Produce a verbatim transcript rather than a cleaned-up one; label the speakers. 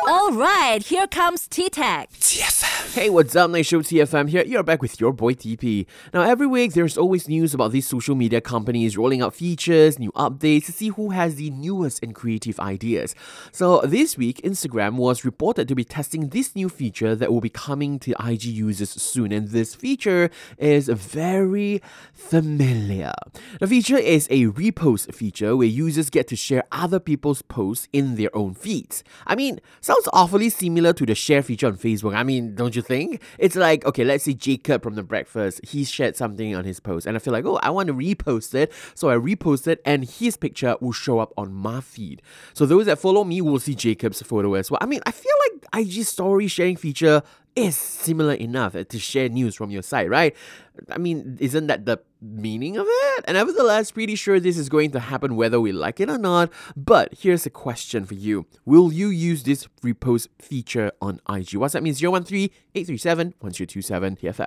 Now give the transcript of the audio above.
Speaker 1: All right, here comes T-Tech.
Speaker 2: T F M.
Speaker 3: Hey, what's up? Nice show, T F M here. You're back with your boy T P. Now, every week there's always news about these social media companies rolling out features, new updates to see who has the newest and creative ideas. So this week, Instagram was reported to be testing this new feature that will be coming to I G users soon, and this feature is very familiar. The feature is a repost feature where users get to share other people's posts in their own feeds. I mean, sounds awfully similar to the share feature on Facebook. I mean, don't you think? It's like, okay, let's say Jacob from The Breakfast, he shared something on his post, and I feel like, oh, I want to repost it, so I repost it, and his picture will show up on my feed. So those that follow me will see Jacob's photo as well. I mean, I feel like I G story sharing feature is similar enough to share news from your site, right? I mean, isn't that the meaning of it? And nevertheless, pretty sure this is going to happen whether we like it or not. But here's a question for you. Will you use this repost feature on I G? WhatsApp means zero one three, eight three seven, one zero two seven T F M.